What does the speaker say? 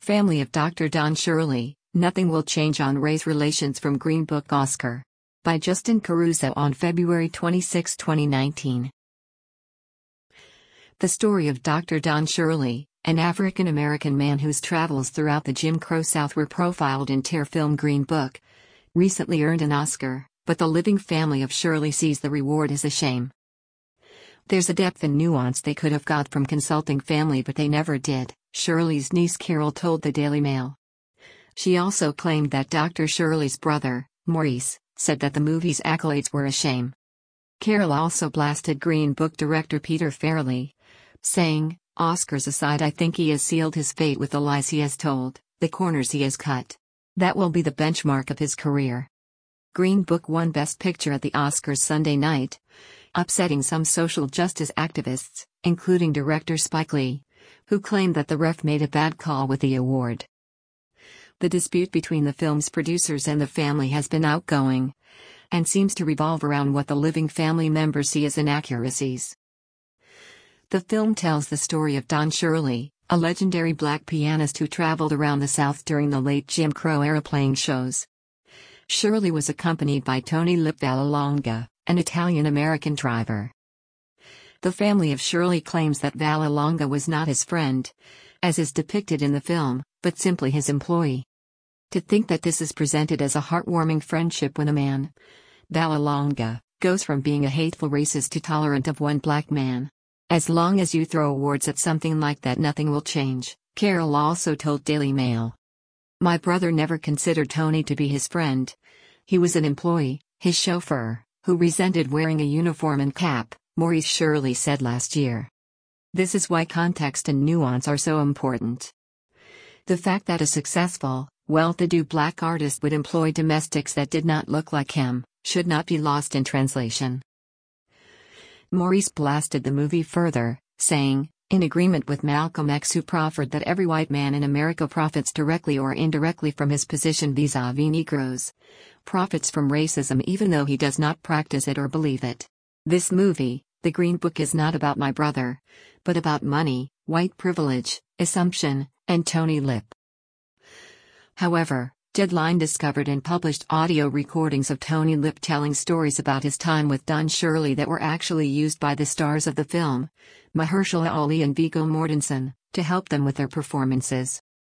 Family of Dr. Don Shirley, Nothing Will Change on Race Relations from Green Book Oscar. By Justin Caruso on February 26, 2019. The story of Dr. Don Shirley, an African-American man whose travels throughout the Jim Crow South were profiled in Tear film Green Book, recently earned an Oscar, but the living family of Shirley sees the reward as a shame. There's a depth and nuance they could have got from consulting family, but they never did, Shirley's niece Carol told the Daily Mail. She also claimed that Dr. Shirley's brother, Maurice, said that the movie's accolades were a shame. Carol also blasted Green Book director Peter Farrelly, saying, "Oscars aside, I think he has sealed his fate with the lies he has told, the corners he has cut. That will be the benchmark of his career." Green Book won Best Picture at the Oscars Sunday night, upsetting some social justice activists, including director Spike Lee, who claimed that the ref made a bad call with the award. The dispute between the film's producers and the family has been outgoing, and seems to revolve around what the living family members see as inaccuracies. The film tells the story of Don Shirley, a legendary black pianist who traveled around the South during the late Jim Crow era playing shows. Shirley was accompanied by Tony Lip Vallelonga, an Italian-American driver. The family of Shirley claims that Vallelonga was not his friend, as is depicted in the film, but simply his employee. To think that this is presented as a heartwarming friendship when a man, Vallelonga, goes from being a hateful racist to tolerant of one black man. As long as you throw awards at something like that, nothing will change, Carol also told Daily Mail. My brother never considered Tony to be his friend. He was an employee, his chauffeur, who resented wearing a uniform and cap, Maurice Shirley said last year. This is why context and nuance are so important. The fact that a successful, well-to-do black artist would employ domestics that did not look like him, should not be lost in translation. Maurice blasted the movie further, saying, in agreement with Malcolm X, who proffered that every white man in America profits directly or indirectly from his position vis-a-vis Negroes, profits from racism even though he does not practice it or believe it. This movie, The Green Book, is not about my brother, but about money, white privilege, assumption, and Tony Lip. However, Deadline discovered and published audio recordings of Tony Lip telling stories about his time with Don Shirley that were actually used by the stars of the film, Mahershala Ali and Viggo Mortensen, to help them with their performances.